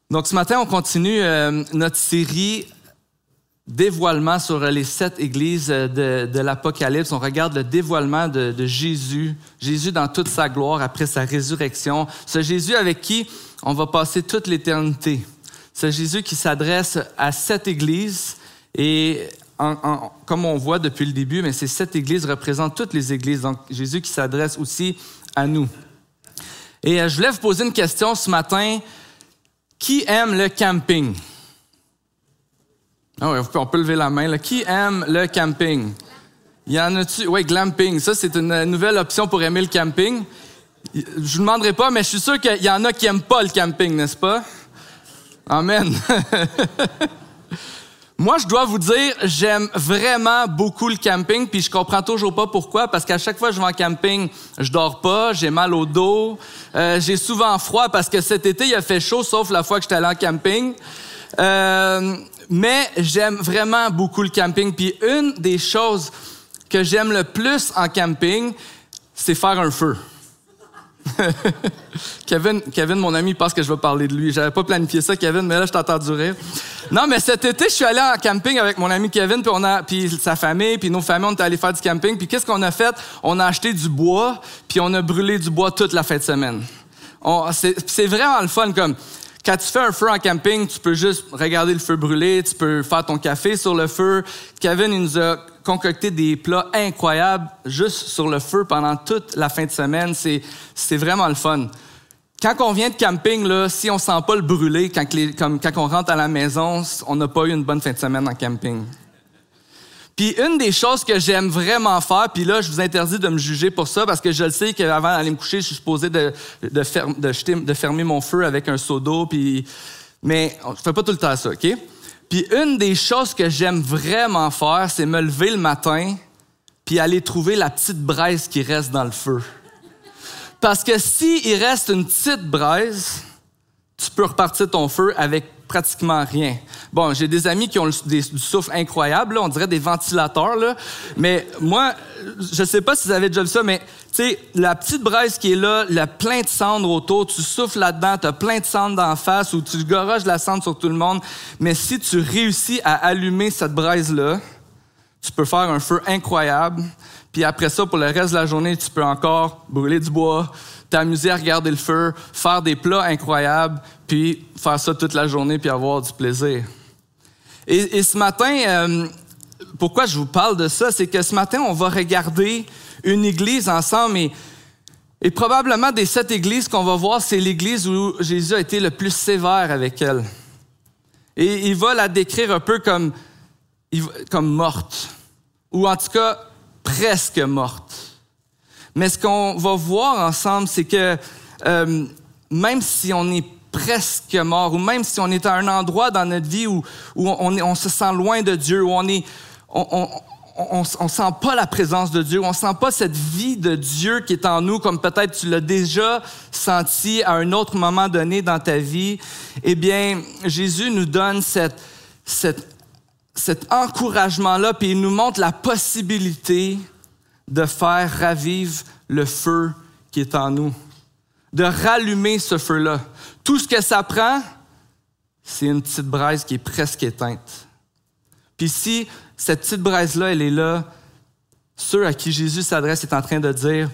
Donc, ce matin, on continue notre série dévoilement sur les 7 églises de l'Apocalypse. On regarde le dévoilement de Jésus, Jésus dans toute sa gloire après sa résurrection. Ce Jésus avec qui on va passer toute l'éternité. Ce Jésus qui s'adresse à 7 églises et comme on voit depuis le début, mais ces 7 églises représentent toutes les églises. Donc, Jésus qui s'adresse aussi à nous. Et je voulais vous poser une question ce matin. Qui aime le camping? Ah oui, on peut lever la main. Là. Qui aime le camping? Il y en a-tu? Oui, glamping. Ça, c'est une nouvelle option pour aimer le camping. Je ne vous demanderai pas, mais je suis sûr qu'il y en a qui n'aiment pas le camping, n'est-ce pas? Amen. Moi, je dois vous dire, j'aime vraiment beaucoup le camping, puis je comprends toujours pas pourquoi, parce qu'à chaque fois que je vais en camping, je dors pas, j'ai mal au dos, j'ai souvent froid parce que cet été, il a fait chaud, sauf la fois que j'étais allé en camping. Mais j'aime vraiment beaucoup le camping, puis une des choses que j'aime le plus en camping, c'est faire un feu. Kevin, mon ami, pense que je vais parler de lui. J'avais pas planifié ça, Kevin, mais là, je t'ai entendu rire. Non, mais cet été, je suis allé en camping avec mon ami Kevin, puis sa famille, puis nos familles, on est allés faire du camping. Puis qu'est-ce qu'on a fait? On a acheté du bois, puis on a brûlé du bois toute la fin de semaine. C'est vraiment le fun, comme... Quand tu fais un feu en camping, tu peux juste regarder le feu brûler, tu peux faire ton café sur le feu. Kevin, il nous a concocté des plats incroyables juste sur le feu pendant toute la fin de semaine. C'est vraiment le fun. Quand on vient de camping, là, si on sent pas le brûler, quand on rentre à la maison, on n'a pas eu une bonne fin de semaine en camping. Puis une des choses que j'aime vraiment faire, puis là, je vous interdis de me juger pour ça, parce que je le sais qu'avant d'aller me coucher, je suis supposé de fermer mon feu avec un seau d'eau, mais je fais pas tout le temps ça, OK? Puis une des choses que j'aime vraiment faire, c'est me lever le matin, puis aller trouver la petite braise qui reste dans le feu. Parce que s'il reste une petite braise, tu peux repartir ton feu avec pratiquement rien. Bon, j'ai des amis qui ont du souffle incroyable, là, on dirait des ventilateurs, là. Mais moi, je sais pas si vous avez déjà vu ça, mais tu sais, la petite braise qui est là, il y a plein de cendres autour, tu souffles là-dedans, tu as plein de cendres d'en face ou tu goroges la cendre sur tout le monde. Mais si tu réussis à allumer cette braise-là, tu peux faire un feu incroyable. Puis après ça, pour le reste de la journée, tu peux encore brûler du bois, t'amuser à regarder le feu, faire des plats incroyables, puis faire ça toute la journée, puis avoir du plaisir. Et ce matin, pourquoi je vous parle de ça, c'est que ce matin, on va regarder une église ensemble, et probablement des 7 églises qu'on va voir, c'est l'église où Jésus a été le plus sévère avec elle. Et il va la décrire un peu comme morte, ou en tout cas, presque morte. Mais ce qu'on va voir ensemble, c'est que même si on est presque mort, ou même si on est à un endroit dans notre vie où on se sent loin de Dieu, où on sent pas la présence de Dieu, où on sent pas cette vie de Dieu qui est en nous, comme peut-être tu l'as déjà senti à un autre moment donné dans ta vie, eh bien, Jésus nous donne cet encouragement-là, puis il nous montre la possibilité de faire ravivre le feu qui est en nous, de rallumer ce feu-là. Tout ce que ça prend, c'est une petite braise qui est presque éteinte. Puis si cette petite braise-là, elle est là, ceux à qui Jésus s'adresse est en train de dire,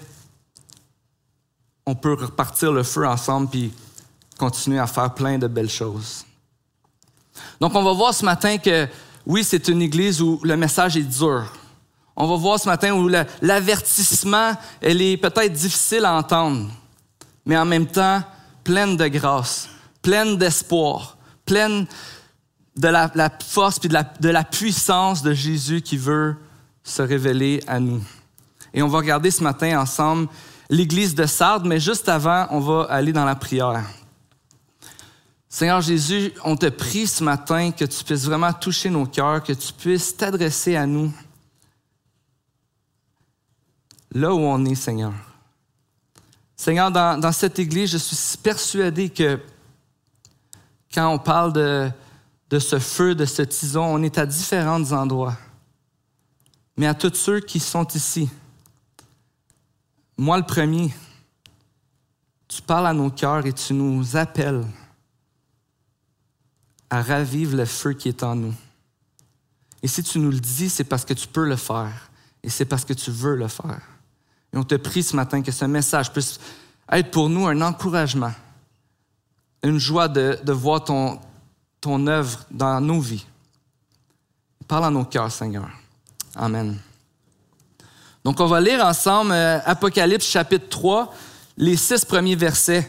on peut repartir le feu ensemble puis continuer à faire plein de belles choses. Donc on va voir ce matin que, oui, c'est une église où le message est dur. On va voir ce matin où l'avertissement, elle est peut-être difficile à entendre, mais en même temps, pleine de grâce, pleine d'espoir, pleine de la force et de la puissance de Jésus qui veut se révéler à nous. Et on va regarder ce matin ensemble l'église de Sardes, mais juste avant, on va aller dans la prière. Seigneur Jésus, on te prie ce matin que tu puisses vraiment toucher nos cœurs, que tu puisses t'adresser à nous, là où on est, Seigneur. Seigneur, dans cette église, je suis persuadé que quand on parle de ce feu, de ce tison, on est à différents endroits. Mais à tous ceux qui sont ici, moi le premier, tu parles à nos cœurs et tu nous appelles à ravivre le feu qui est en nous. Et si tu nous le dis, c'est parce que tu peux le faire. Et c'est parce que tu veux le faire. Et on te prie ce matin que ce message puisse être pour nous un encouragement, une joie de voir ton œuvre dans nos vies. Parle à nos cœurs, Seigneur. Amen. Donc, on va lire ensemble Apocalypse chapitre 3, les 6 premiers versets.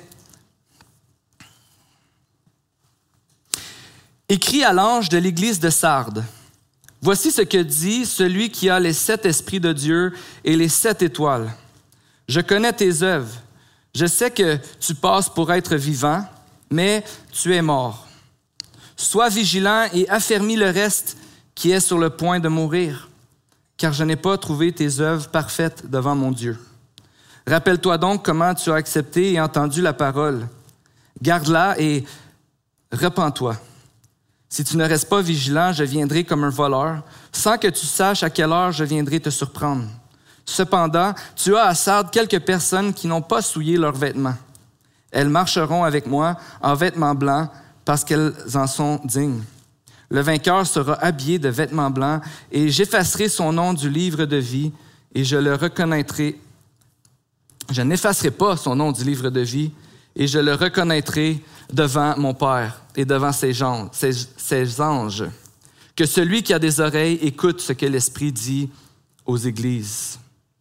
Écrit à l'ange de l'église de Sardes. Voici ce que dit celui qui a les 7 esprits de Dieu et les 7 étoiles. Je connais tes œuvres. Je sais que tu passes pour être vivant, mais tu es mort. Sois vigilant et affermis le reste qui est sur le point de mourir, car je n'ai pas trouvé tes œuvres parfaites devant mon Dieu. Rappelle-toi donc comment tu as accepté et entendu la parole. Garde-la et repens-toi. Si tu ne restes pas vigilant, je viendrai comme un voleur, sans que tu saches à quelle heure je viendrai te surprendre. Cependant, tu as à Sardes quelques personnes qui n'ont pas souillé leurs vêtements. Elles marcheront avec moi en vêtements blancs parce qu'elles en sont dignes. Le vainqueur sera habillé de vêtements blancs et j'effacerai son nom du livre de vie et je le reconnaîtrai. Je n'effacerai pas son nom du livre de vie et je le reconnaîtrai devant mon Père et devant ses anges. Que celui qui a des oreilles écoute ce que l'Esprit dit aux églises.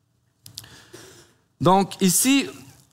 Donc ici,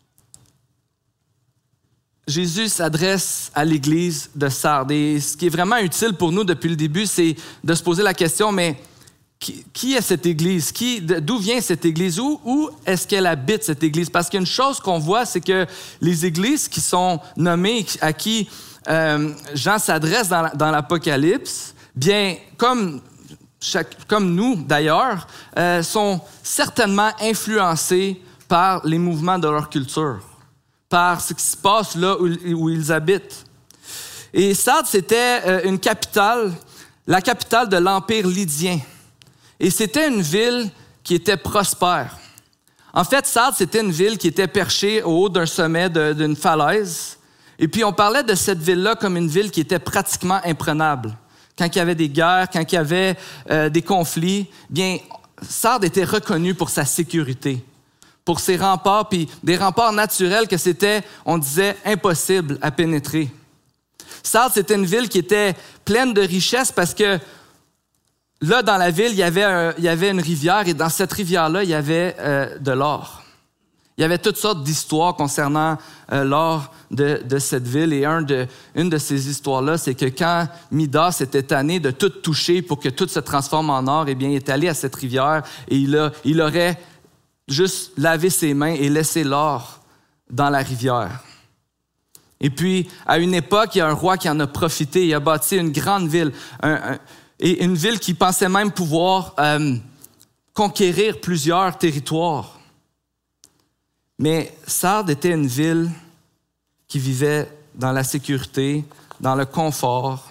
Jésus s'adresse à l'église de Sardes. Et ce qui est vraiment utile pour nous depuis le début, c'est de se poser la question, mais qui est cette église? D'où vient cette église? Où est-ce qu'elle habite, cette église? Parce qu'une chose qu'on voit, c'est que les églises qui sont nommées, à qui Jean s'adresse dans l'Apocalypse, bien, comme nous d'ailleurs, sont certainement influencées par les mouvements de leur culture, par ce qui se passe là où ils habitent. Et Sardes, c'était une capitale, la capitale de l'Empire lydien. Et c'était une ville qui était prospère. En fait, Sardes, c'était une ville qui était perchée au haut d'un sommet d'une falaise. Et puis, on parlait de cette ville-là comme une ville qui était pratiquement imprenable. Quand il y avait des guerres, quand il y avait des conflits, bien, Sardes était reconnue pour sa sécurité, pour ses remparts, puis des remparts naturels que c'était, on disait, impossible à pénétrer. Sardes, c'était une ville qui était pleine de richesses parce que là, dans la ville, il y avait une rivière et dans cette rivière-là, il y avait de l'or. Il y avait toutes sortes d'histoires concernant l'or de cette ville. Et une de ces histoires-là, c'est que quand Midas était tanné de tout toucher pour que tout se transforme en or, eh bien, il est allé à cette rivière et il aurait juste lavé ses mains et laissé l'or dans la rivière. Et puis, à une époque, il y a un roi qui en a profité. Il a bâti une grande ville, et une ville qui pensait même pouvoir conquérir plusieurs territoires. Mais Sardes était une ville qui vivait dans la sécurité, dans le confort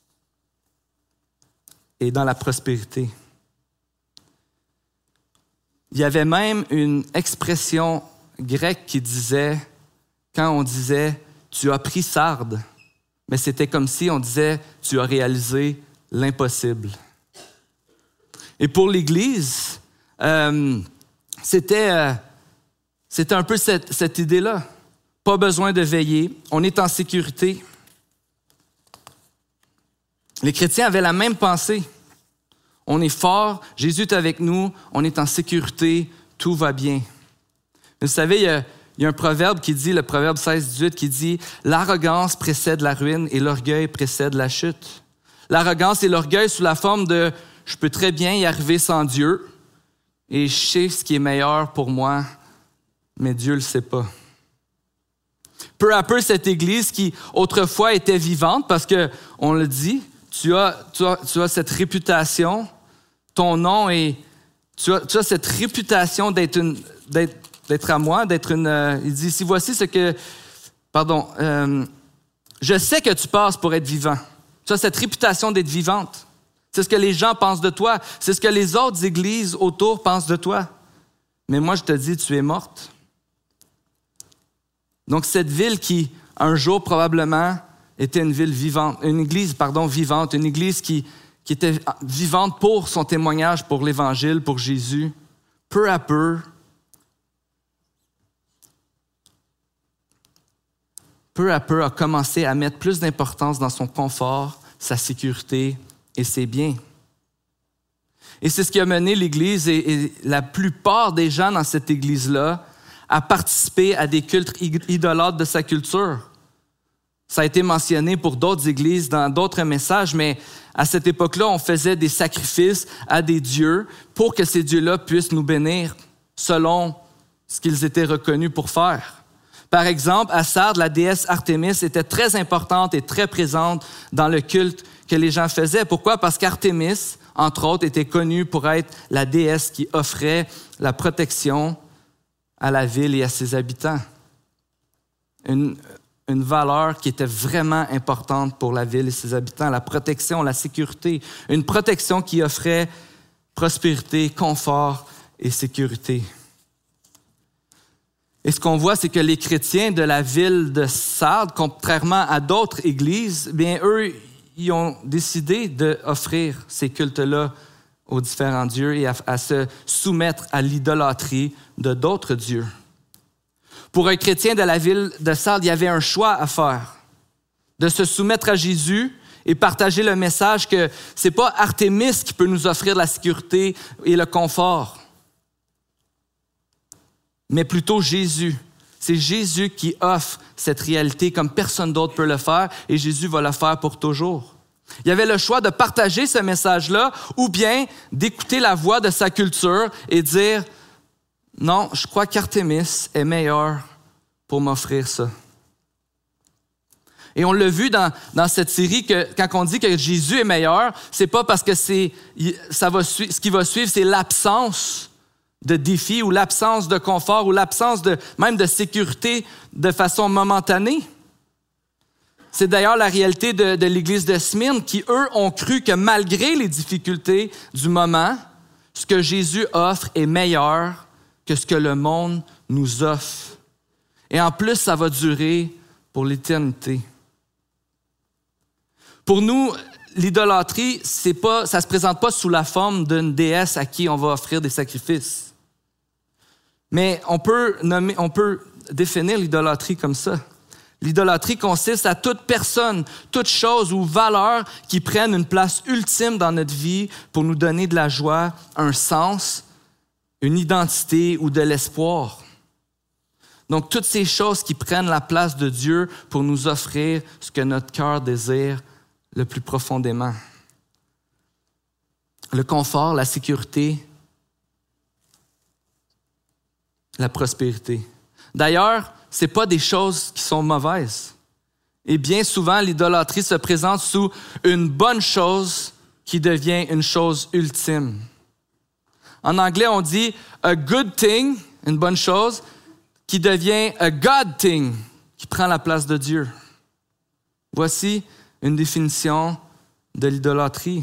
et dans la prospérité. Il y avait même une expression grecque qui disait, quand on disait « tu as pris Sardes », mais c'était comme si on disait « tu as réalisé l'impossible ». Et pour l'Église, c'était un peu cette idée-là. Pas besoin de veiller, on est en sécurité. Les chrétiens avaient la même pensée. On est fort, Jésus est avec nous, on est en sécurité, tout va bien. Vous savez, il y a un proverbe qui dit, le proverbe 16-18, qui dit « L'arrogance précède la ruine et l'orgueil précède la chute. » L'arrogance et l'orgueil sous la forme de « je peux très bien y arriver sans Dieu et je sais ce qui est meilleur pour moi, mais Dieu ne le sait pas. » Peu à peu, cette Église qui autrefois était vivante, parce qu'on le dit, tu as cette réputation, ton nom est... Tu as cette réputation d'être à moi, d'être une... il dit ici, voici ce que... Pardon. Je sais que tu passes pour être vivant. Tu as cette réputation d'être vivante. C'est ce que les gens pensent de toi. C'est ce que les autres églises autour pensent de toi. Mais moi, je te dis, tu es morte. Donc, cette ville qui, un jour, probablement, était une ville vivante, une église vivante, une église qui était vivante pour son témoignage, pour l'Évangile, pour Jésus. Peu à peu, a commencé à mettre plus d'importance dans son confort, sa sécurité et ses biens. Et c'est ce qui a mené l'Église et la plupart des gens dans cette Église-là à participer à des cultes idolâtres de sa culture. Ça a été mentionné pour d'autres églises dans d'autres messages, mais à cette époque-là, on faisait des sacrifices à des dieux pour que ces dieux-là puissent nous bénir selon ce qu'ils étaient reconnus pour faire. Par exemple, à Sardes, la déesse Artémis était très importante et très présente dans le culte que les gens faisaient. Pourquoi? Parce qu'Artémis, entre autres, était connue pour être la déesse qui offrait la protection à la ville et à ses habitants. Une valeur qui était vraiment importante pour la ville et ses habitants, la protection, la sécurité. Une protection qui offrait prospérité, confort et sécurité. Et ce qu'on voit, c'est que les chrétiens de la ville de Sardes, contrairement à d'autres églises, bien eux, ils ont décidé d'offrir ces cultes-là aux différents dieux et à se soumettre à l'idolâtrie de d'autres dieux. Pour un chrétien de la ville de Sardes, il y avait un choix à faire, de se soumettre à Jésus et partager le message que c'est pas Artémis qui peut nous offrir la sécurité et le confort, mais plutôt Jésus. C'est Jésus qui offre cette réalité comme personne d'autre peut le faire et Jésus va le faire pour toujours. Il y avait le choix de partager ce message-là ou bien d'écouter la voix de sa culture et dire « Non, je crois qu'Artémis est meilleur pour m'offrir ça. » Et on l'a vu dans cette série que quand on dit que Jésus est meilleur, c'est pas parce que ce qui va suivre, c'est l'absence de défis ou l'absence de confort ou l'absence même de sécurité de façon momentanée. C'est d'ailleurs la réalité de l'Église de Smyrne qui, eux, ont cru que malgré les difficultés du moment, ce que Jésus offre est meilleur que ce que le monde nous offre. Et en plus, ça va durer pour l'éternité. Pour nous, l'idolâtrie, ça ne se présente pas sous la forme d'une déesse à qui on va offrir des sacrifices. Mais on peut définir l'idolâtrie comme ça. L'idolâtrie consiste à toute personne, toute chose ou valeur qui prenne une place ultime dans notre vie pour nous donner de la joie, un sens, une identité ou de l'espoir. Donc, toutes ces choses qui prennent la place de Dieu pour nous offrir ce que notre cœur désire le plus profondément. Le confort, la sécurité, la prospérité. D'ailleurs, ce n'est pas des choses qui sont mauvaises. Et bien souvent, l'idolâtrie se présente sous une bonne chose qui devient une chose ultime. En anglais, on dit « a good thing », une bonne chose, qui devient « a God thing », qui prend la place de Dieu. Voici une définition de l'idolâtrie.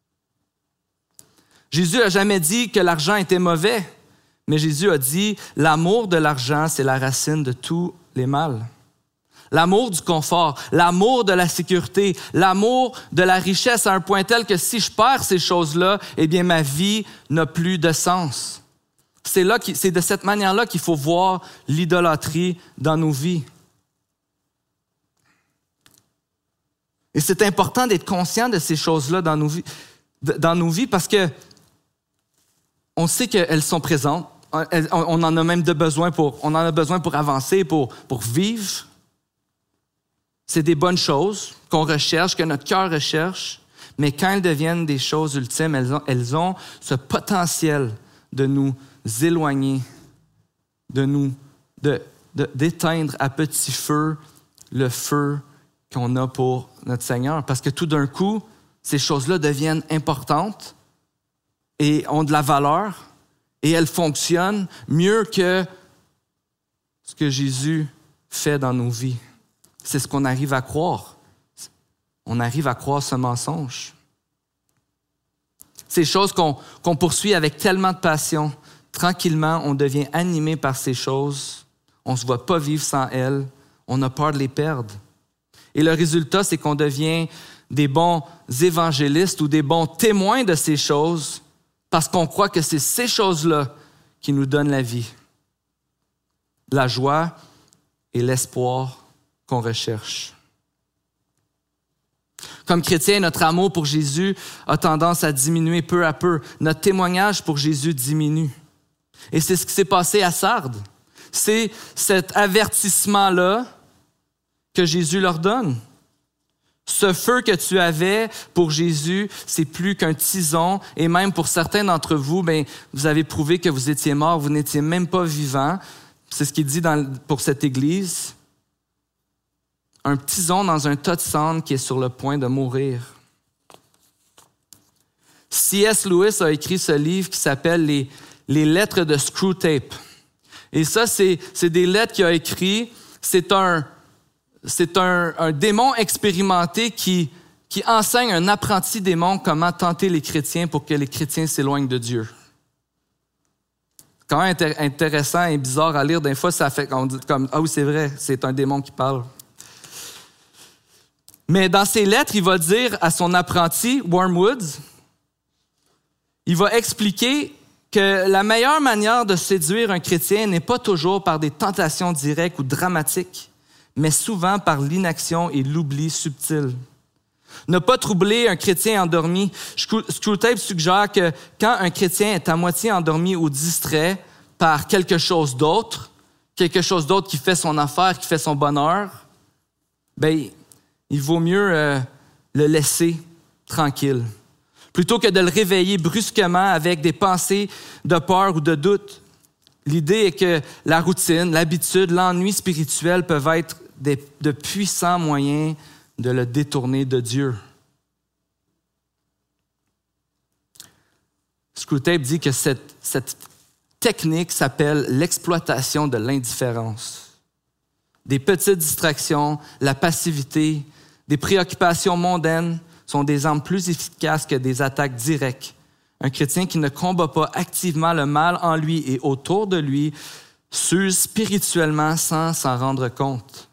Jésus n'a jamais dit que l'argent était mauvais. Mais Jésus a dit, l'amour de l'argent, c'est la racine de tous les mals. L'amour du confort, l'amour de la sécurité, l'amour de la richesse à un point tel que si je perds ces choses-là, eh bien ma vie n'a plus de sens. C'est de cette manière-là qu'il faut voir l'idolâtrie dans nos vies. Et c'est important d'être conscient de ces choses-là dans nos vies parce que on sait qu'elles sont présentes. On en a même besoin pour avancer, pour vivre. C'est des bonnes choses qu'on recherche, que notre cœur recherche, mais quand elles deviennent des choses ultimes, elles ont ce potentiel de nous éloigner, d'éteindre à petit feu le feu qu'on a pour notre Seigneur. Parce que tout d'un coup, ces choses-là deviennent importantes et ont de la valeur. Et elle fonctionne mieux que ce que Jésus fait dans nos vies. C'est ce qu'on arrive à croire. On arrive à croire ce mensonge. Ces choses qu'on poursuit avec tellement de passion, tranquillement, on devient animé par ces choses. On ne se voit pas vivre sans elles. On a peur de les perdre. Et le résultat, c'est qu'on devient des bons évangélistes ou des bons témoins de ces choses parce qu'on croit que c'est ces choses-là qui nous donnent la vie, la joie et l'espoir qu'on recherche. Comme chrétiens, notre amour pour Jésus a tendance à diminuer peu à peu. Notre témoignage pour Jésus diminue. Et c'est ce qui s'est passé à Sardes. C'est cet avertissement-là que Jésus leur donne. Ce feu que tu avais pour Jésus, c'est plus qu'un tison. Et même pour certains d'entre vous, vous avez prouvé que vous étiez morts, vous n'étiez même pas vivants. C'est ce qu'il dit pour cette Église. Un tison dans un tas de cendres qui est sur le point de mourir. C.S. Lewis a écrit ce livre qui s'appelle Les lettres de Screwtape. Et ça, c'est des lettres qu'il a écrites. C'est un démon expérimenté qui enseigne un apprenti démon comment tenter les chrétiens pour que les chrétiens s'éloignent de Dieu. C'est quand même intéressant et bizarre à lire. Des fois, ça fait qu'on dit comme « Ah oui, c'est vrai, c'est un démon qui parle ». Mais dans ses lettres, il va dire à son apprenti, Wormwood, il va expliquer que la meilleure manière de séduire un chrétien n'est pas toujours par des tentations directes ou dramatiques, mais souvent par l'inaction et l'oubli subtil. Ne pas troubler un chrétien endormi. Screwtape suggère que quand un chrétien est à moitié endormi ou distrait par quelque chose d'autre qui fait son affaire, qui fait son bonheur, il vaut mieux le laisser tranquille. Plutôt que de le réveiller brusquement avec des pensées de peur ou de doute. L'idée est que la routine, l'habitude, l'ennui spirituel peuvent être de puissants moyens de le détourner de Dieu. Screwtape dit que cette technique s'appelle l'exploitation de l'indifférence. Des petites distractions, la passivité, des préoccupations mondaines sont des armes plus efficaces que des attaques directes. Un chrétien qui ne combat pas activement le mal en lui et autour de lui s'use spirituellement sans s'en rendre compte.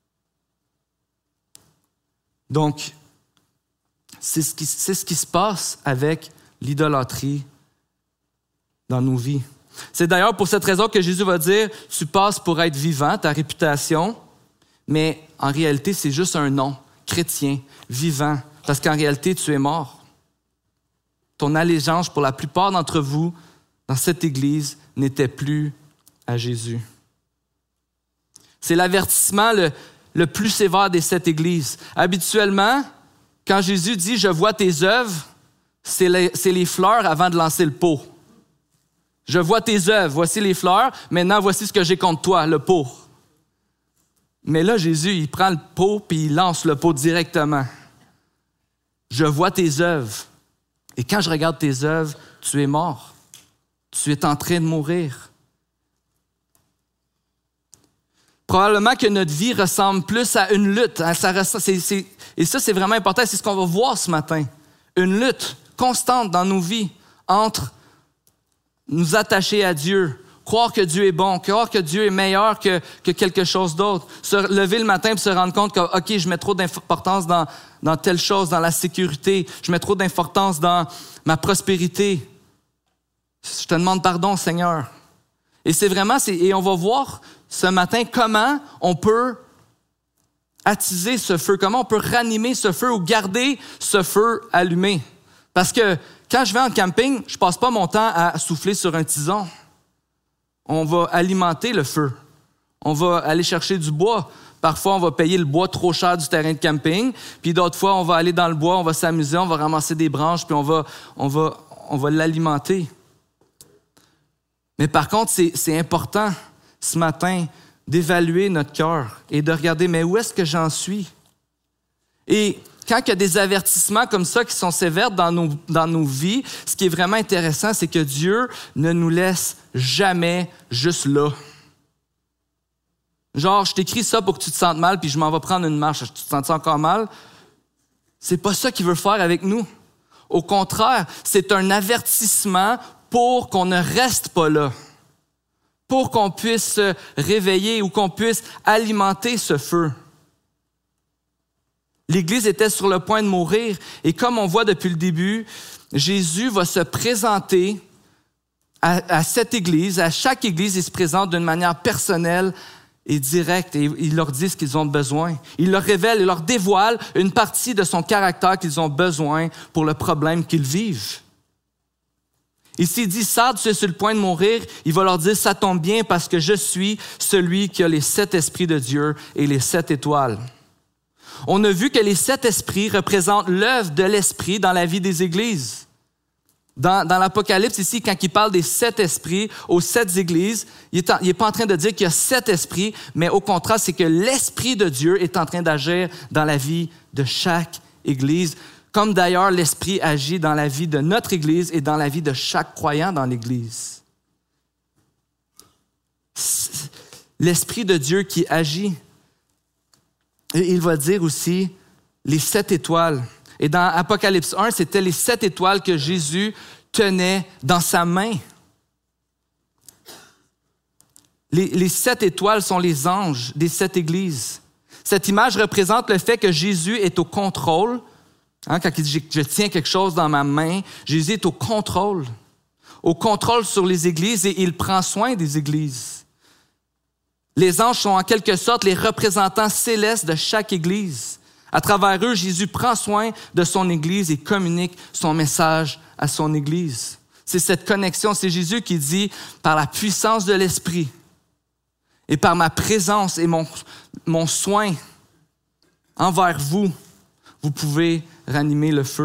Donc, c'est ce qui se passe avec l'idolâtrie dans nos vies. C'est d'ailleurs pour cette raison que Jésus va dire « Tu passes pour être vivant, ta réputation », mais en réalité, c'est juste un nom, chrétien, vivant, parce qu'en réalité, tu es mort. Ton allégeance, pour la plupart d'entre vous, dans cette Église, n'était plus à Jésus. C'est l'avertissement le plus sévère des 7 Églises. Habituellement, quand Jésus dit « Je vois tes œuvres », c'est les fleurs avant de lancer le pot. Je vois tes œuvres, voici les fleurs, maintenant voici ce que j'ai contre toi, le pot. Mais là, Jésus, il prend le pot puis il lance le pot directement. Je vois tes œuvres. Et quand je regarde tes œuvres, tu es mort. Tu es en train de mourir. Probablement que notre vie ressemble plus à une lutte. Et ça, c'est vraiment important. C'est ce qu'on va voir ce matin. Une lutte constante dans nos vies entre nous attacher à Dieu, croire que Dieu est bon, croire que Dieu est meilleur que quelque chose d'autre, se lever le matin et se rendre compte que, OK, je mets trop d'importance dans telle chose, dans la sécurité, je mets trop d'importance dans ma prospérité. Je te demande pardon, Seigneur. Et on va voir ce matin comment on peut attiser ce feu, comment on peut ranimer ce feu ou garder ce feu allumé. Parce que quand je vais en camping, je passe pas mon temps à souffler sur un tison. On va alimenter le feu. On va aller chercher du bois. Parfois, on va payer le bois trop cher du terrain de camping. Puis d'autres fois, on va aller dans le bois, on va s'amuser, on va ramasser des branches, puis on va l'alimenter. Mais par contre, c'est important ce matin d'évaluer notre cœur et de regarder, mais où est-ce que j'en suis? Et quand il y a des avertissements comme ça qui sont sévères dans nos vies, ce qui est vraiment intéressant, c'est que Dieu ne nous laisse jamais juste là. Genre, je t'écris ça pour que tu te sentes mal, puis je m'en vais prendre une marche. Tu te sens encore mal? C'est pas ça qu'il veut faire avec nous. Au contraire, c'est un avertissement pour qu'on ne reste pas là, pour qu'on puisse se réveiller ou qu'on puisse alimenter ce feu. L'Église était sur le point de mourir. Et comme on voit depuis le début, Jésus va se présenter à cette Église. À chaque Église, il se présente d'une manière personnelle et directe. Et il leur dit ce qu'ils ont besoin. Il leur révèle et leur dévoile une partie de son caractère qu'ils ont besoin pour le problème qu'ils vivent. Et s'il dit, Sardes, tu es sur le point de mourir, il va leur dire, ça tombe bien parce que je suis celui qui a les 7 esprits de Dieu et les 7 étoiles. On a vu que les 7 esprits représentent l'œuvre de l'esprit dans la vie des églises. Dans l'Apocalypse, ici, quand il parle des 7 esprits aux 7 églises, il n'est pas en train de dire qu'il y a 7 esprits, mais au contraire, c'est que l'Esprit de Dieu est en train d'agir dans la vie de chaque église, comme d'ailleurs l'Esprit agit dans la vie de notre Église et dans la vie de chaque croyant dans l'Église. L'Esprit de Dieu qui agit. Et il va dire aussi les 7 étoiles. Et dans Apocalypse 1, c'était les 7 étoiles que Jésus tenait dans sa main. Les 7 étoiles sont les anges des 7 églises. Cette image représente le fait que Jésus est au contrôle. Quand il dit « je tiens quelque chose dans ma main », Jésus est au contrôle sur les églises et il prend soin des églises. Les anges sont en quelque sorte les représentants célestes de chaque église. À travers eux, Jésus prend soin de son église et communique son message à son église. C'est cette connexion, c'est Jésus qui dit « par la puissance de l'Esprit et par ma présence et mon soin envers vous, vous pouvez ranimer le feu. »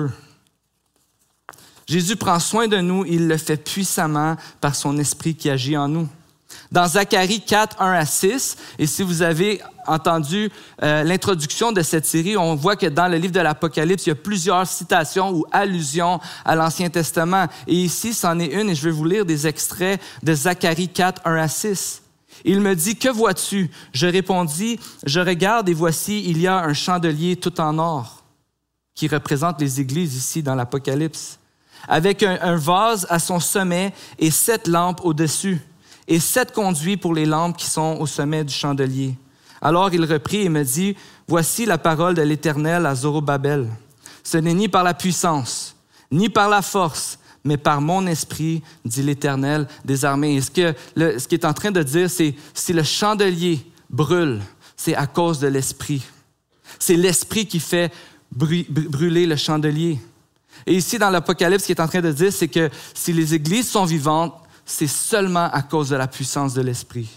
Jésus prend soin de nous, il le fait puissamment par son esprit qui agit en nous. Dans Zacharie 4, 1-6, et si vous avez entendu l'introduction de cette série, on voit que dans le livre de l'Apocalypse, il y a plusieurs citations ou allusions à l'Ancien Testament. Et ici, c'en est une, et je vais vous lire des extraits de Zacharie 4, 1-6. Il me dit, « Que vois-tu? » Je répondis, « Je regarde et voici, il y a un chandelier tout en or, qui représente les églises ici dans l'Apocalypse, avec un vase à son sommet et 7 lampes au-dessus, et 7 conduits pour les lampes qui sont au sommet du chandelier. » Alors il reprit et me dit, « Voici la parole de l'Éternel à Zorobabel. Ce n'est ni par la puissance, ni par la force, mais par mon esprit, dit l'Éternel des armées. » Et ce qu'il est en train de dire, c'est si le chandelier brûle, c'est à cause de l'esprit. C'est l'esprit qui fait brûler le chandelier. Et ici, dans l'Apocalypse, ce qu'il est en train de dire, c'est que si les églises sont vivantes, c'est seulement à cause de la puissance de l'esprit.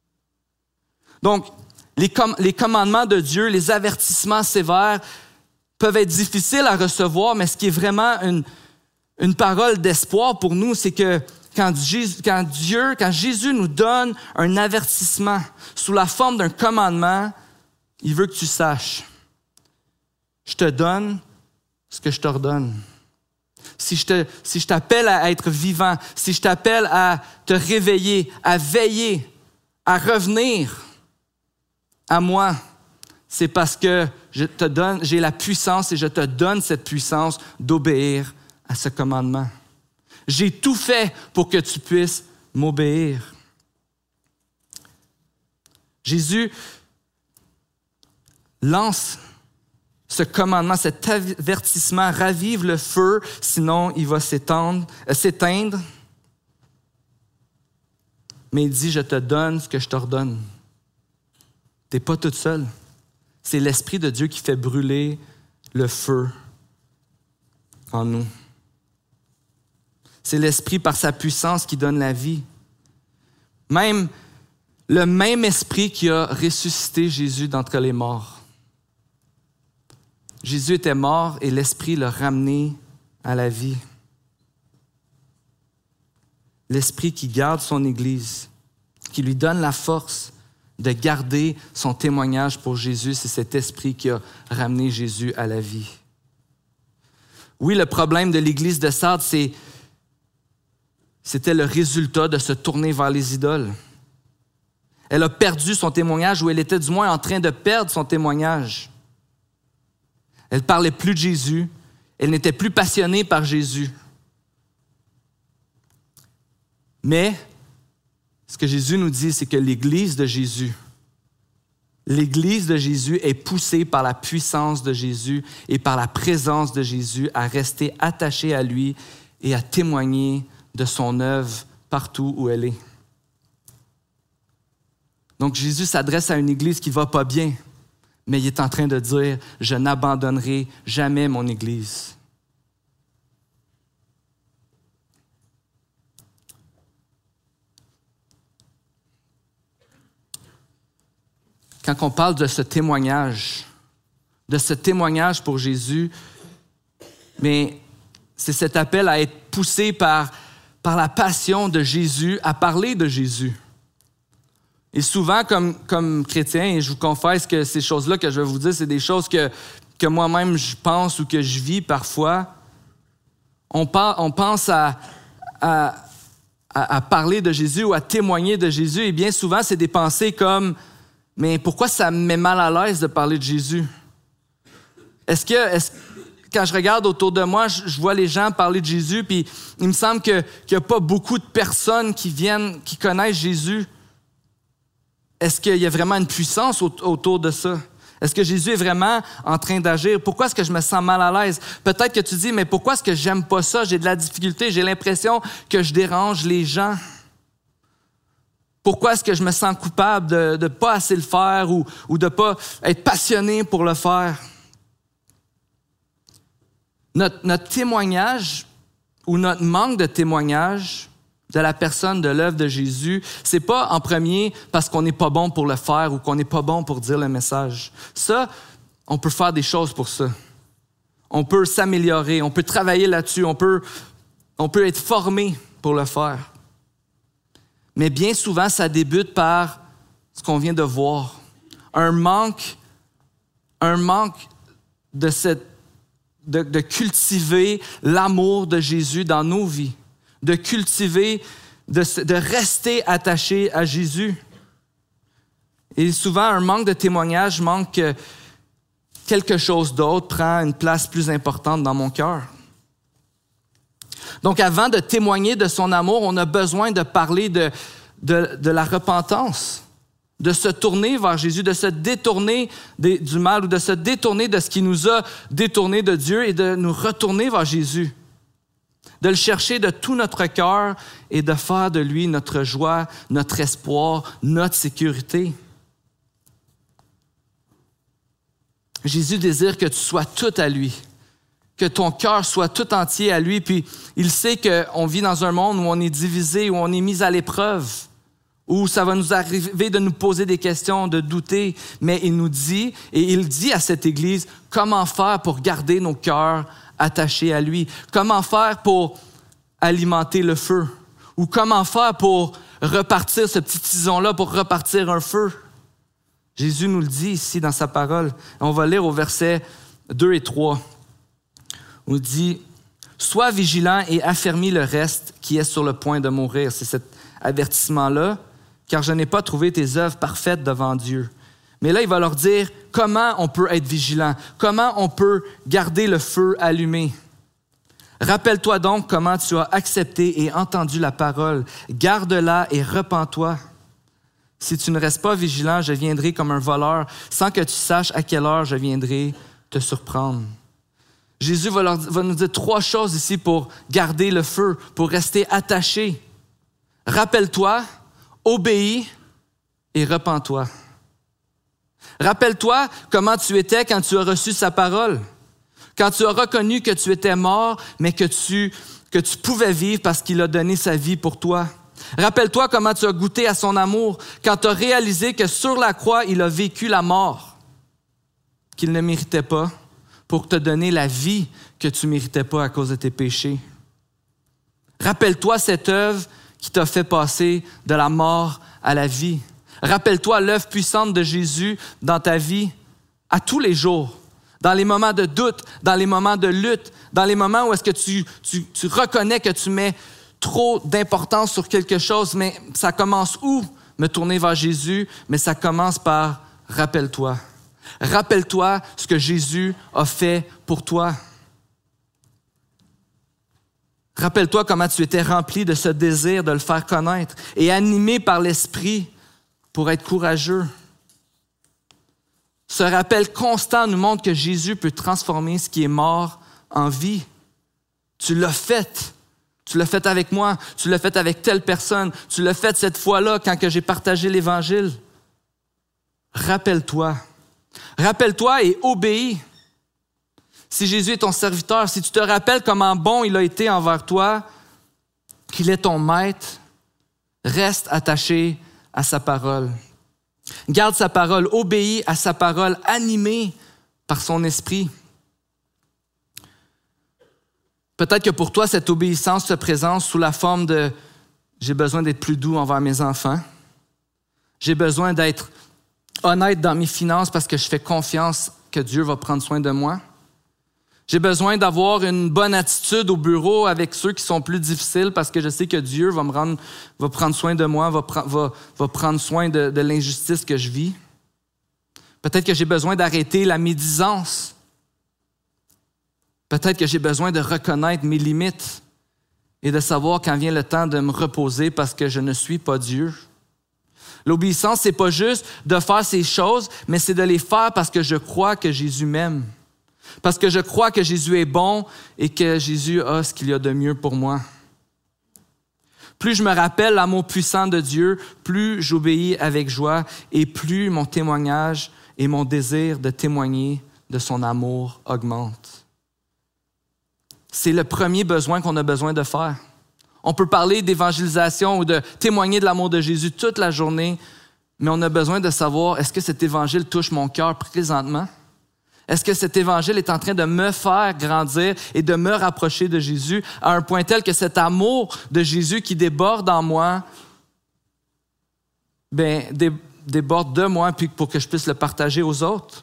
Donc, les commandements de Dieu, les avertissements sévères peuvent être difficiles à recevoir, mais ce qui est vraiment une parole d'espoir pour nous, c'est que quand Jésus nous donne un avertissement sous la forme d'un commandement, il veut que tu saches, je te donne ce que je t'ordonne. Si je t'appelle à être vivant, si je t'appelle à te réveiller, à veiller, à revenir à moi, c'est parce que j'ai la puissance et je te donne cette puissance d'obéir à ce commandement. J'ai tout fait pour que tu puisses m'obéir. Jésus lance ce commandement, cet avertissement, ravive le feu, sinon il va s'éteindre. Mais il dit, je te donne ce que je t'ordonne. Tu n'es pas toute seule. C'est l'Esprit de Dieu qui fait brûler le feu en nous. C'est l'Esprit par sa puissance qui donne la vie. Même le même Esprit qui a ressuscité Jésus d'entre les morts. Jésus était mort et l'Esprit l'a ramené à la vie. L'Esprit qui garde son Église, qui lui donne la force de garder son témoignage pour Jésus, c'est cet Esprit qui a ramené Jésus à la vie. Oui, le problème de l'Église de Sardes, c'était le résultat de se tourner vers les idoles. Elle a perdu son témoignage, ou elle était du moins en train de perdre son témoignage. Elle ne parlait plus de Jésus. Elle n'était plus passionnée par Jésus. Mais ce que Jésus nous dit, c'est que l'Église de Jésus l'Église de Jésus est poussée par la puissance de Jésus et par la présence de Jésus à rester attachée à lui et à témoigner de son œuvre partout où elle est. Donc Jésus s'adresse à une Église qui ne va pas bien, mais il est en train de dire « Je n'abandonnerai jamais mon Église ». Quand on parle de ce témoignage pour Jésus, mais c'est cet appel à être poussé par la passion de Jésus, à parler de Jésus. Et souvent, comme chrétien, et je vous confesse que ces choses-là que je vais vous dire, c'est des choses que moi-même je pense ou que je vis parfois. On pense à parler de Jésus ou à témoigner de Jésus, et bien souvent, c'est des pensées comme « Mais pourquoi ça me met mal à l'aise de parler de Jésus? » Quand je regarde autour de moi, je vois les gens parler de Jésus, puis il me semble qu'il n'y a pas beaucoup de personnes qui connaissent Jésus. Est-ce qu'il y a vraiment une puissance autour de ça? Est-ce que Jésus est vraiment en train d'agir? Pourquoi est-ce que je me sens mal à l'aise? Peut-être que tu dis, mais pourquoi est-ce que j'aime pas ça? J'ai de la difficulté, j'ai l'impression que je dérange les gens. Pourquoi est-ce que je me sens coupable de ne pas assez le faire ou de ne pas être passionné pour le faire? Notre témoignage ou notre manque de témoignage de la personne, de l'œuvre de Jésus, c'est pas en premier parce qu'on n'est pas bon pour le faire ou qu'on n'est pas bon pour dire le message. Ça, on peut faire des choses pour ça. On peut s'améliorer, on peut travailler là-dessus, on peut être formé pour le faire. Mais bien souvent, ça débute par ce qu'on vient de voir. Un manque de cultiver l'amour de Jésus dans nos vies, de cultiver, de rester attaché à Jésus. Et souvent, un manque de témoignage manque que quelque chose d'autre prend une place plus importante dans mon cœur. Donc, avant de témoigner de son amour, on a besoin de parler de la repentance, de se tourner vers Jésus, de se détourner du mal ou de se détourner de ce qui nous a détournés de Dieu et de nous retourner vers Jésus, de le chercher de tout notre cœur et de faire de lui notre joie, notre espoir, notre sécurité. Jésus désire que tu sois tout à lui, que ton cœur soit tout entier à lui, puis il sait qu'on vit dans un monde où on est divisé, où on est mis à l'épreuve, où ça va nous arriver de nous poser des questions, de douter, mais il nous dit, et il dit à cette Église, comment faire pour garder nos cœurs attachés à lui, comment faire pour alimenter le feu, ou comment faire pour repartir ce petit tison-là, pour repartir un feu. Jésus nous le dit ici dans sa parole. On va lire au verset 2 et 3. On dit « Sois vigilant et affermis le reste qui est sur le point de mourir. » C'est cet avertissement-là, « Car je n'ai pas trouvé tes œuvres parfaites devant Dieu. » Mais là, il va leur dire comment on peut être vigilant, comment on peut garder le feu allumé. « Rappelle-toi donc comment tu as accepté et entendu la parole. Garde-la et repens-toi. Si tu ne restes pas vigilant, je viendrai comme un voleur, sans que tu saches à quelle heure je viendrai te surprendre. » Jésus va nous dire 3 choses ici pour garder le feu, pour rester attaché. Rappelle-toi, obéis et repens-toi. Rappelle-toi comment tu étais quand tu as reçu sa parole, quand tu as reconnu que tu étais mort, mais que tu pouvais vivre parce qu'il a donné sa vie pour toi. Rappelle-toi comment tu as goûté à son amour, quand tu as réalisé que sur la croix, il a vécu la mort qu'il ne méritait pas, pour te donner la vie que tu ne méritais pas à cause de tes péchés. Rappelle-toi cette œuvre qui t'a fait passer de la mort à la vie. Rappelle-toi l'œuvre puissante de Jésus dans ta vie à tous les jours, dans les moments de doute, dans les moments de lutte, dans les moments où est-ce que tu reconnais que tu mets trop d'importance sur quelque chose, mais ça commence où? Me tourner vers Jésus, mais ça commence par « rappelle-toi ». Rappelle-toi ce que Jésus a fait pour toi. Rappelle-toi comment tu étais rempli de ce désir de le faire connaître et animé par l'Esprit pour être courageux. Ce rappel constant nous montre que Jésus peut transformer ce qui est mort en vie. Tu l'as fait. Tu l'as fait avec moi. Tu l'as fait avec telle personne. Tu l'as fait cette fois-là quand que j'ai partagé l'Évangile. Rappelle-toi. Rappelle-toi et obéis. Si Jésus est ton serviteur, si tu te rappelles comment bon il a été envers toi, qu'il est ton maître, reste attaché à sa parole. Garde sa parole, obéis à sa parole, animé par son esprit. Peut-être que pour toi, cette obéissance se présente sous la forme de « j'ai besoin d'être plus doux envers mes enfants. J'ai besoin d'être honnête dans mes finances parce que je fais confiance que Dieu va prendre soin de moi. J'ai besoin d'avoir une bonne attitude au bureau avec ceux qui sont plus difficiles parce que je sais que Dieu va prendre soin de moi, va prendre soin de l'injustice que je vis. Peut-être que j'ai besoin d'arrêter la médisance. Peut-être que j'ai besoin de reconnaître mes limites et de savoir quand vient le temps de me reposer parce que je ne suis pas Dieu. L'obéissance, c'est pas juste de faire ces choses, mais c'est de les faire parce que je crois que Jésus m'aime. Parce que je crois que Jésus est bon et que Jésus a ce qu'il y a de mieux pour moi. Plus je me rappelle l'amour puissant de Dieu, plus j'obéis avec joie et plus mon témoignage et mon désir de témoigner de son amour augmente. C'est le premier besoin qu'on a besoin de faire. On peut parler d'évangélisation ou de témoigner de l'amour de Jésus toute la journée, mais on a besoin de savoir, est-ce que cet évangile touche mon cœur présentement? Est-ce que cet évangile est en train de me faire grandir et de me rapprocher de Jésus à un point tel que cet amour de Jésus qui déborde en moi, déborde de moi puis pour que je puisse le partager aux autres?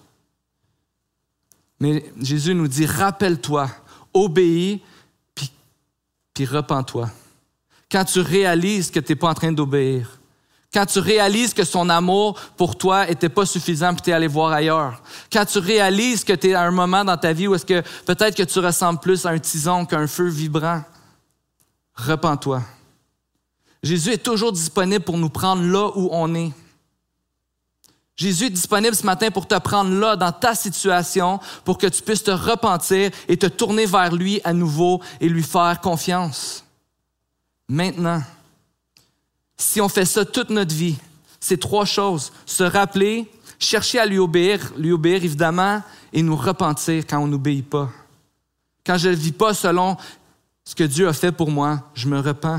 Mais Jésus nous dit, rappelle-toi, obéis, puis repens-toi. Quand tu réalises que tu n'es pas en train d'obéir, quand tu réalises que son amour pour toi n'était pas suffisant et tu es allé voir ailleurs, quand tu réalises que tu es à un moment dans ta vie où est-ce que peut-être que tu ressembles plus à un tison qu'à un feu vibrant, repens-toi. Jésus est toujours disponible pour nous prendre là où on est. Jésus est disponible ce matin pour te prendre là dans ta situation pour que tu puisses te repentir et te tourner vers lui à nouveau et lui faire confiance. Maintenant, si on fait ça toute notre vie, c'est 3 choses. Se rappeler, chercher à lui obéir évidemment, et nous repentir quand on n'obéit pas. Quand je ne vis pas selon ce que Dieu a fait pour moi, je me repens.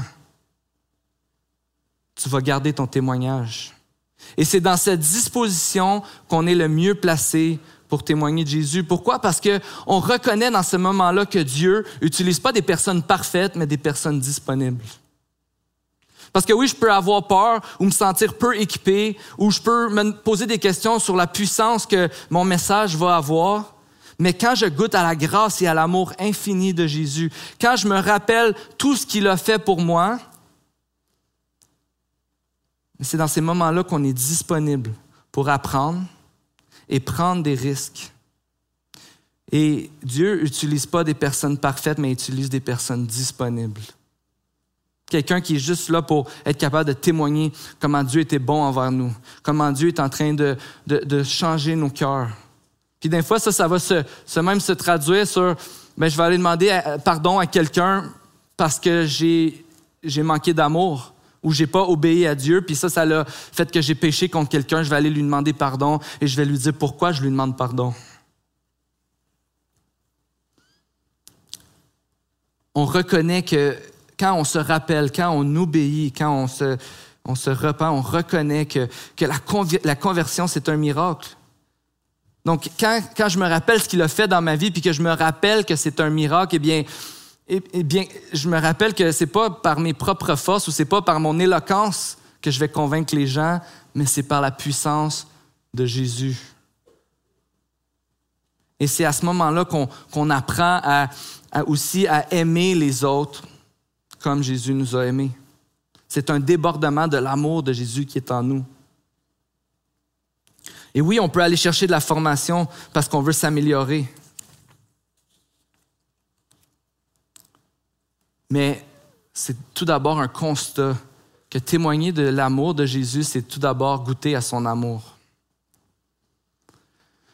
Tu vas garder ton témoignage. Et c'est dans cette disposition qu'on est le mieux placé pour témoigner de Jésus. Pourquoi? Parce qu'on reconnaît dans ce moment-là que Dieu n'utilise pas des personnes parfaites, mais des personnes disponibles. Parce que oui, je peux avoir peur ou me sentir peu équipé, ou je peux me poser des questions sur la puissance que mon message va avoir. Mais quand je goûte à la grâce et à l'amour infini de Jésus, quand je me rappelle tout ce qu'il a fait pour moi, c'est dans ces moments-là qu'on est disponible pour apprendre et prendre des risques. Et Dieu n'utilise pas des personnes parfaites, mais il utilise des personnes disponibles. Quelqu'un qui est juste là pour être capable de témoigner comment Dieu était bon envers nous, comment Dieu est en train de changer nos cœurs. Puis des fois, ça va se traduire sur je vais aller demander pardon à quelqu'un parce que j'ai manqué d'amour ou j'ai pas obéi à Dieu, puis ça l'a fait que j'ai péché contre quelqu'un, je vais aller lui demander pardon et je vais lui dire pourquoi je lui demande pardon. On reconnaît que quand on se rappelle, quand on obéit, quand on se repent, on reconnaît que la conversion, c'est un miracle. Donc, quand je me rappelle ce qu'il a fait dans ma vie puis que je me rappelle que c'est un miracle, eh bien, je me rappelle que c'est pas par mes propres forces ou c'est pas par mon éloquence que je vais convaincre les gens, mais c'est par la puissance de Jésus. Et c'est à ce moment-là qu'on apprend aussi à aimer les autres comme Jésus nous a aimés. C'est un débordement de l'amour de Jésus qui est en nous. Et oui, on peut aller chercher de la formation parce qu'on veut s'améliorer. Mais c'est tout d'abord un constat que témoigner de l'amour de Jésus, c'est tout d'abord goûter à son amour.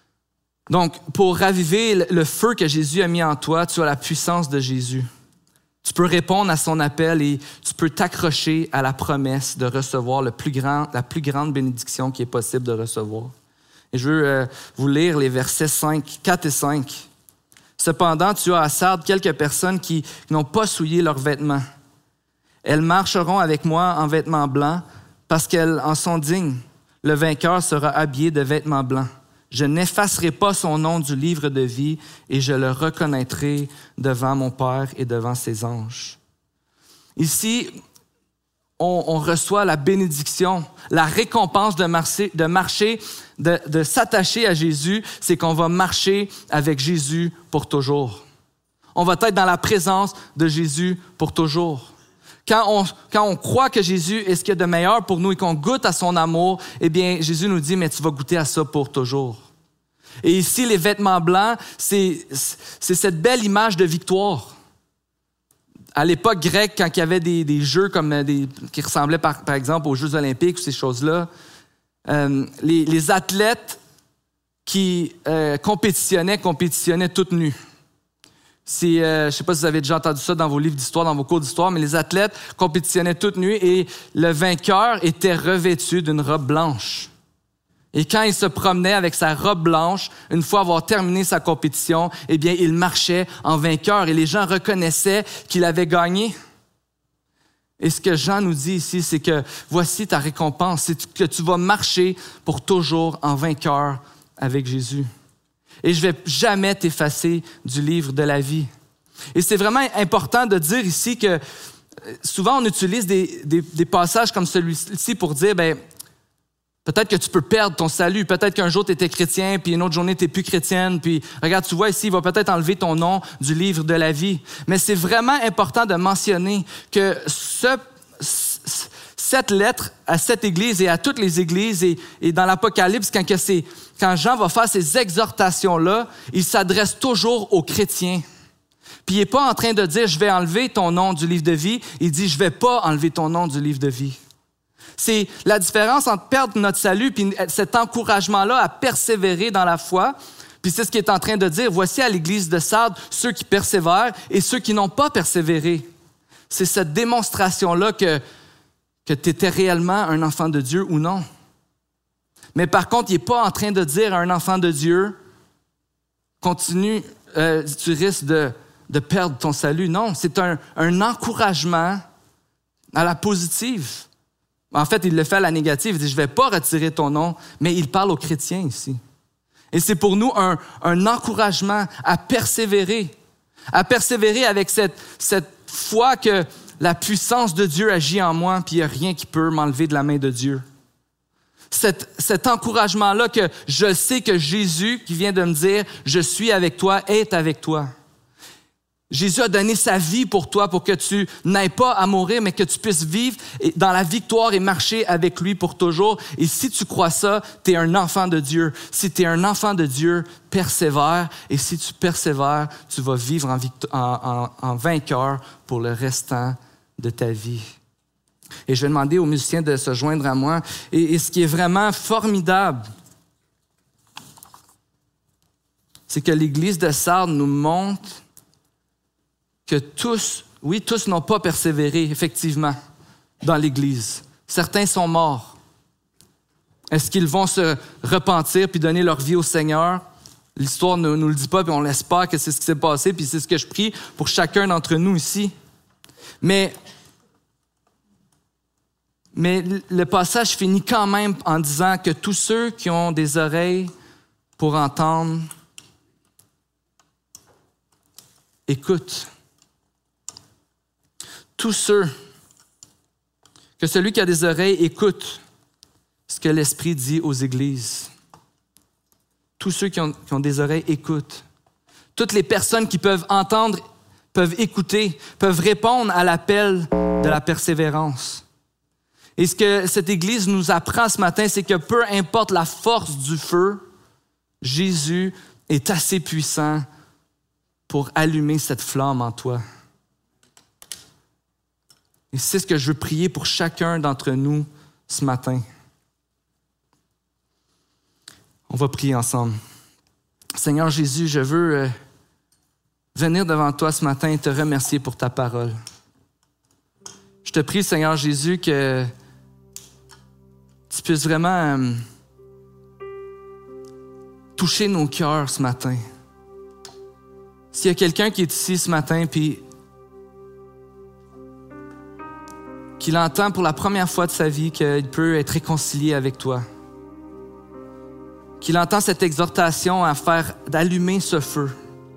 Donc, pour raviver le feu que Jésus a mis en toi, tu as la puissance de Jésus. Tu peux répondre à son appel et tu peux t'accrocher à la promesse de recevoir la plus grande bénédiction qui est possible de recevoir. Et je veux vous lire les versets 4 et 5. Cependant, tu as à Sardes quelques personnes qui n'ont pas souillé leurs vêtements. Elles marcheront avec moi en vêtements blancs parce qu'elles en sont dignes. Le vainqueur sera habillé de vêtements blancs. Je n'effacerai pas son nom du livre de vie et je le reconnaîtrai devant mon Père et devant ses anges. Ici, on reçoit la bénédiction, la récompense de marcher, de s'attacher à Jésus, c'est qu'on va marcher avec Jésus pour toujours. On va être dans la présence de Jésus pour toujours. Quand on croit que Jésus est ce qu'il y a de meilleur pour nous et qu'on goûte à son amour, eh bien, Jésus nous dit, mais tu vas goûter à ça pour toujours. Et ici, les vêtements blancs, c'est cette belle image de victoire. À l'époque grecque, quand il y avait des jeux comme qui ressemblaient par exemple aux Jeux olympiques ou ces choses-là, les athlètes qui compétitionnaient toutes nus. Je ne sais pas si vous avez déjà entendu ça dans vos livres d'histoire, dans vos cours d'histoire, mais les athlètes compétitionnaient toutes nues et le vainqueur était revêtu d'une robe blanche. Et quand il se promenait avec sa robe blanche, une fois avoir terminé sa compétition, eh bien, il marchait en vainqueur et les gens reconnaissaient qu'il avait gagné. Et ce que Jean nous dit ici, c'est que voici ta récompense, c'est que tu vas marcher pour toujours en vainqueur avec Jésus. Et je ne vais jamais t'effacer du livre de la vie. Et c'est vraiment important de dire ici que souvent on utilise des passages comme celui-ci pour dire, peut-être que tu peux perdre ton salut. Peut-être qu'un jour, tu étais chrétien, puis une autre journée, tu n'es plus chrétienne. Puis, regarde, tu vois ici, il va peut-être enlever ton nom du livre de la vie. Mais c'est vraiment important de mentionner que cette lettre à cette église et à toutes les églises et dans l'Apocalypse, quand Jean va faire ces exhortations-là, il s'adresse toujours aux chrétiens. Puis il n'est pas en train de dire « je vais enlever ton nom du livre de vie », il dit « je ne vais pas enlever ton nom du livre de vie ». C'est la différence entre perdre notre salut et cet encouragement-là à persévérer dans la foi. Puis c'est ce qu'il est en train de dire. Voici à l'église de Sardes ceux qui persévèrent et ceux qui n'ont pas persévéré. C'est cette démonstration-là que tu étais réellement un enfant de Dieu ou non. Mais par contre, il n'est pas en train de dire à un enfant de Dieu, continue, tu risques de perdre ton salut. Non, c'est un encouragement à la positive. En fait, il le fait à la négative. Il dit, je ne vais pas retirer ton nom, mais il parle aux chrétiens ici. Et c'est pour nous un encouragement à persévérer avec cette foi que la puissance de Dieu agit en moi, puis il n'y a rien qui peut m'enlever de la main de Dieu. Cet encouragement-là que je sais que Jésus, qui vient de me dire, je suis avec toi, est avec toi. Jésus a donné sa vie pour toi, pour que tu n'ailles pas à mourir, mais que tu puisses vivre dans la victoire et marcher avec lui pour toujours. Et si tu crois ça, tu es un enfant de Dieu. Si tu es un enfant de Dieu, persévère. Et si tu persévères, tu vas vivre en vainqueur pour le restant de ta vie. Et je vais demander aux musiciens de se joindre à moi. Et ce qui est vraiment formidable, c'est que l'Église de Sardes nous montre que tous n'ont pas persévéré, effectivement, dans l'Église. Certains sont morts. Est-ce qu'ils vont se repentir puis donner leur vie au Seigneur? L'histoire ne nous le dit pas, puis on l'espère que c'est ce qui s'est passé, puis c'est ce que je prie pour chacun d'entre nous ici. Mais le passage finit quand même en disant que tous ceux qui ont des oreilles pour entendre, écoutent. Tous ceux, que celui qui a des oreilles écoute ce que l'Esprit dit aux églises. Tous ceux qui ont des oreilles écoutent. Toutes les personnes qui peuvent entendre, peuvent écouter, peuvent répondre à l'appel de la persévérance. Et ce que cette Église nous apprend ce matin, c'est que peu importe la force du feu, Jésus est assez puissant pour allumer cette flamme en toi. Et c'est ce que je veux prier pour chacun d'entre nous ce matin. On va prier ensemble. Seigneur Jésus, je veux venir devant toi ce matin et te remercier pour ta parole. Je te prie, Seigneur Jésus, que tu puisses vraiment toucher nos cœurs ce matin. S'il y a quelqu'un qui est ici ce matin puis qu'il entend pour la première fois de sa vie qu'il peut être réconcilié avec toi, qu'il entend cette exhortation d'allumer ce feu,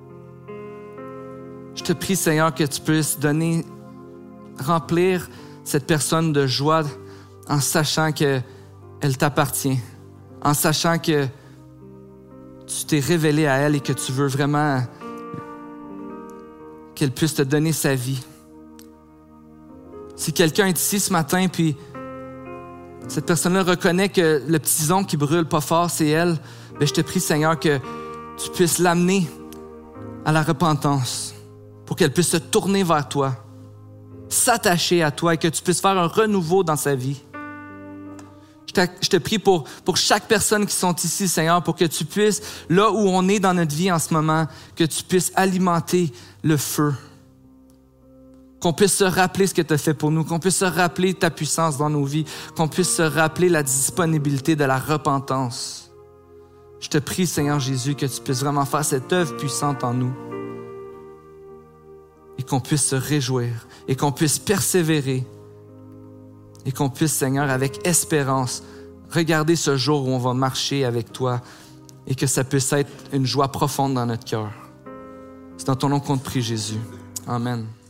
je te prie, Seigneur, que tu puisses remplir cette personne de joie en sachant qu'elle t'appartient, en sachant que tu t'es révélé à elle et que tu veux vraiment qu'elle puisse te donner sa vie. Si quelqu'un est ici ce matin, puis cette personne-là reconnaît que le petit zon qui brûle pas fort, c'est elle, bien, je te prie, Seigneur, que tu puisses l'amener à la repentance pour qu'elle puisse se tourner vers toi, s'attacher à toi et que tu puisses faire un renouveau dans sa vie. Je te prie pour chaque personne qui sont ici, Seigneur, pour que tu puisses, là où on est dans notre vie en ce moment, que tu puisses alimenter le feu. Qu'on puisse se rappeler ce que tu as fait pour nous, qu'on puisse se rappeler ta puissance dans nos vies, qu'on puisse se rappeler la disponibilité de la repentance. Je te prie, Seigneur Jésus, que tu puisses vraiment faire cette œuvre puissante en nous et qu'on puisse se réjouir et qu'on puisse persévérer et qu'on puisse, Seigneur, avec espérance, regarder ce jour où on va marcher avec toi et que ça puisse être une joie profonde dans notre cœur. C'est dans ton nom qu'on te prie, Jésus. Amen.